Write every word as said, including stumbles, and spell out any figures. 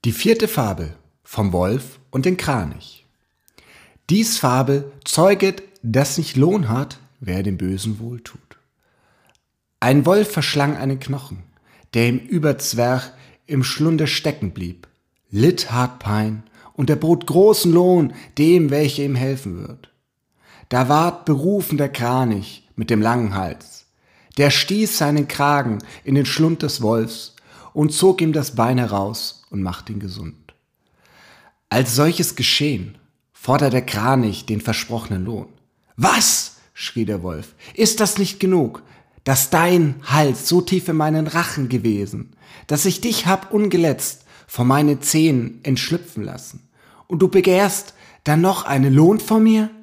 Die vierte Fabel vom Wolf und den Kranich. Dies Fabel zeuget, dass nicht Lohn hat, wer dem Bösen wohltut. Ein Wolf verschlang einen Knochen, der ihm Überzwerch im Schlunde stecken blieb, litt hart Pein und erbot großen Lohn dem, welcher ihm helfen wird. Da ward berufen der Kranich mit dem langen Hals, der stieß seinen Kragen in den Schlund des Wolfs und zog ihm das Bein heraus und macht ihn gesund. Als solches geschehen, fordert der Kranich den versprochenen Lohn. »Was?«, schrie der Wolf, »ist das nicht genug, dass dein Hals so tief in meinen Rachen gewesen, dass ich dich hab ungeletzt vor meine Zähnen entschlüpfen lassen, und du begehrst dann noch einen Lohn von mir?«